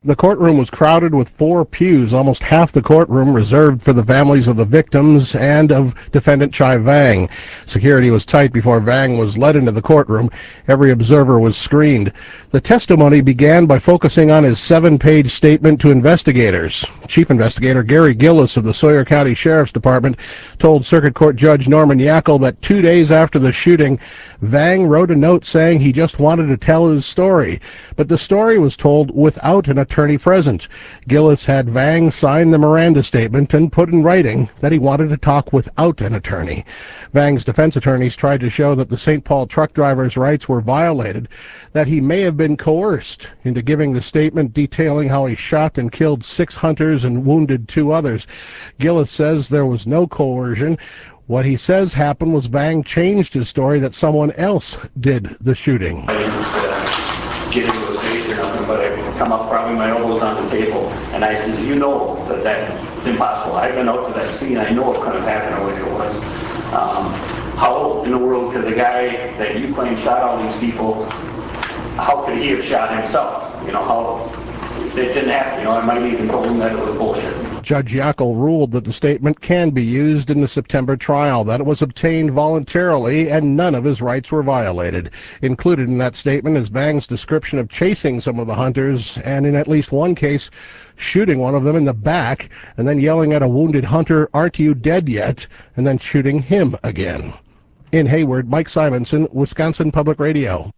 The courtroom was crowded with 4 pews, almost half the courtroom reserved for the families of the victims and of defendant Chai Vang. Security was tight before Vang was led into the courtroom. Every observer was screened. The testimony began by focusing on his 7-page statement to investigators. Chief Investigator Gary Gillis of the Sawyer County Sheriff's Department told Circuit Court Judge Norman Yackel that 2 days after the shooting, Vang wrote a note saying he just wanted to tell his story. But the story was told without an attorney present. Gillis had Vang sign the Miranda statement and put in writing that he wanted to talk without an attorney. Vang's defense attorneys tried to show that the St. Paul truck driver's rights were violated, that he may have been coerced into giving the statement detailing how he shot and killed 6 hunters and wounded 2 others. Gillis says there was no coercion. What he says happened was Vang changed his story that someone else did the shooting. I didn't get into his face or nothing, but I come up probably my elbows on the table, and I said, you know that's impossible. I've been out to that scene. I know it couldn't have happened the way it was. How in the world could the guy that you claim shot all these people, how could he have shot himself? How it didn't happen. I might even told him that it was bullshit. Judge Yackel ruled that the statement can be used in the September trial, that it was obtained voluntarily and none of his rights were violated. Included in that statement is Vang's description of chasing some of the hunters and in at least one case shooting one of them in the back and then yelling at a wounded hunter, "Aren't you dead yet?" and then shooting him again. In Hayward, Mike Simonson, Wisconsin Public Radio.